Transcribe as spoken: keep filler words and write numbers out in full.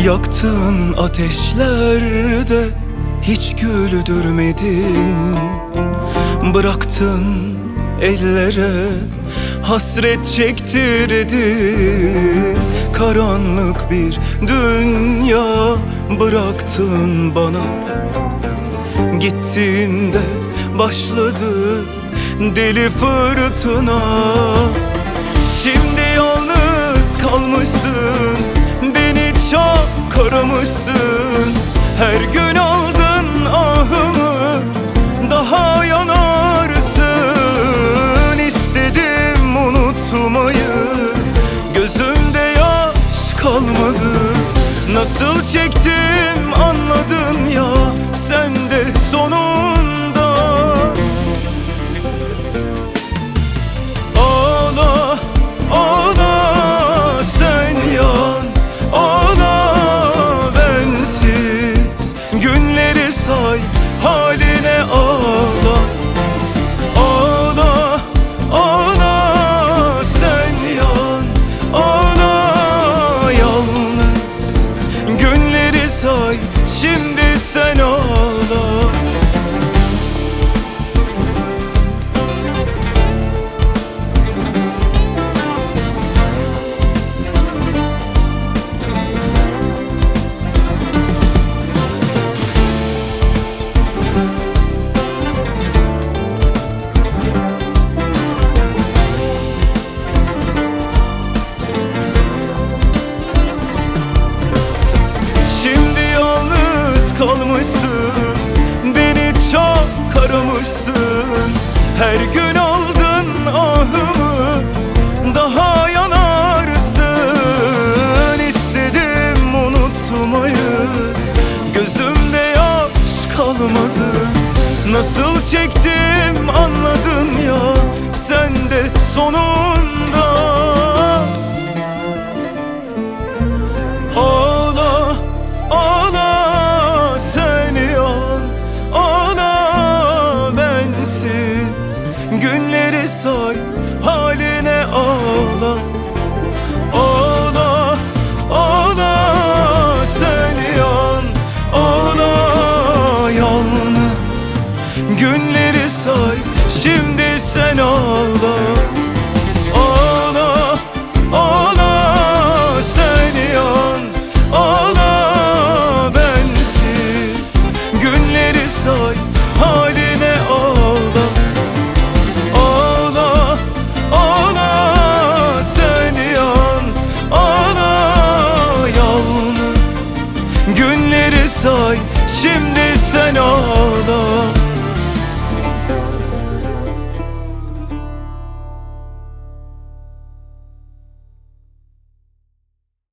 Yaktığın ateşlerde hiç güldürmedin. Bıraktın ellere hasret çektirdin. Karanlık bir dünya bıraktın bana. Gittiğinde başladı deli fırtına. Şimdi yalnız kalmışsın, beni çok karamışsın. Her gün aldın ahımı, daha yanarsın. İstedim unutmayı, gözümde yaş kalmadı. Nasıl çektim anladın ya sen de sonunda. Ağla, ağla sen yan, ağla bensiz. Günleri say, haline ağla. Ağla, ağla sen yan, ağla yalnız. Günleri say, şimdi sen ağla. Kalmışsın, beni çok karamışsın. Her gün aldın ahımı, daha yanarsın. İstedim unutmayı, gözümde yaş kalmadı. Nasıl çektim anladın ya sen de sonunda. Ağla, ağla günleri say, haline ağla. Ağla, ağla sen yan, ağla yalnız. Günleri say, şimdi sen ağla. Ağla, ağla sen yan, ağla bensiz. Günleri say, haline ağla. Günleri say, şimdi sen ağla.